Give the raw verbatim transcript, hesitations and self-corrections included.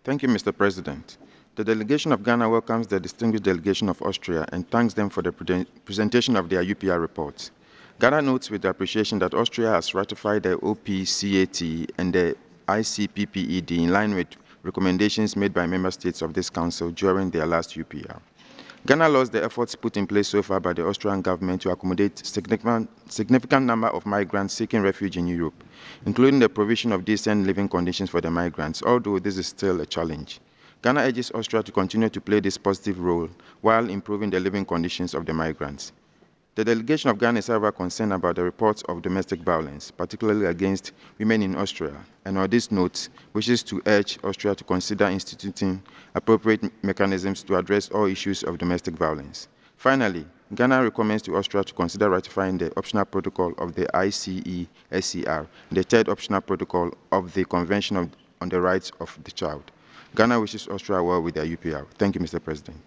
Thank you, Mister President. The delegation of Ghana welcomes the distinguished delegation of Austria and thanks them for the pre presentation of their U P R reports. Ghana notes with appreciation that Austria has ratified the O P C A T and the I C P P E D in line with recommendations made by member states of this council during their last U P R. Ghana lauds the efforts put in place so far by the Austrian government to accommodate significant, significant number of migrants seeking refuge in Europe, including the provision of decent living conditions for the migrants, although this is still a challenge. Ghana urges Austria to continue to play this positive role while improving the living conditions of the migrants. The delegation of Ghana is, however, concerned about the reports of domestic violence, particularly against women in Austria, and on this note, wishes to urge Austria to consider instituting appropriate mechanisms to address all issues of domestic violence. Finally, Ghana recommends to Austria to consider ratifying the optional protocol of the I C E S C R, and the third optional protocol of the Convention of, on the Rights of the Child. Ghana wishes Austria well with their U P R. Thank you, Mister President.